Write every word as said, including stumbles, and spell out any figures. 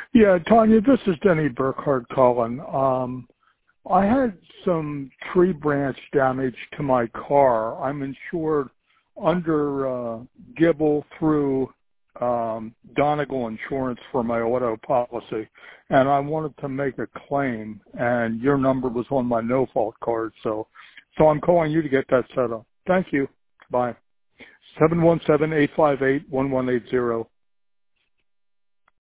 Yeah, Tanya, this is Denny Burkhardt calling. Um, I had some tree branch damage to my car. I'm insured under uh, Gibble through um, Donegal Insurance for my auto policy, and I wanted to make a claim, and your number was on my no-fault card, so so I'm calling you to get that set up. Thank you. Bye. seven one seven, eight five eight, one one eight zero.